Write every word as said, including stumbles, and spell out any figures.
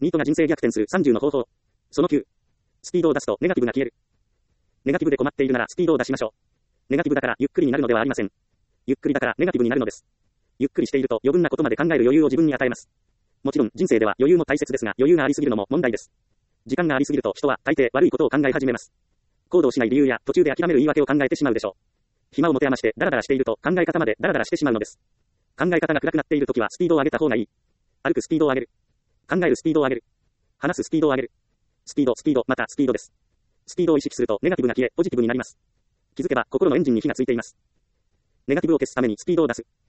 ニートが人生逆転するさんじゅうの方法。そのきゅう。スピードを出すとネガティブが消える。ネガティブで困っているならスピードを出しましょう。ネガティブだからゆっくりになるのではありません。ゆっくりだからネガティブになるのです。ゆっくりしていると余分なことまで考える余裕を自分に与えます。もちろん人生では余裕も大切ですが、余裕がありすぎるのも問題です。時間がありすぎると人は大抵悪いことを考え始めます。行動しない理由や途中で諦める言い訳を考えてしまうでしょう。暇を持て余してダラダラしていると考え方までダラダラしてしまうのです。考え方が暗くなっているときはスピードを上げた方がいい。歩くスピードを上げる。考えるスピードを上げる。話すスピードを上げる。スピード、スピード、またスピードです。スピードを意識するとネガティブが消え、ポジティブになります。気づけば心のエンジンに火がついています。ネガティブを消すためにスピードを出す。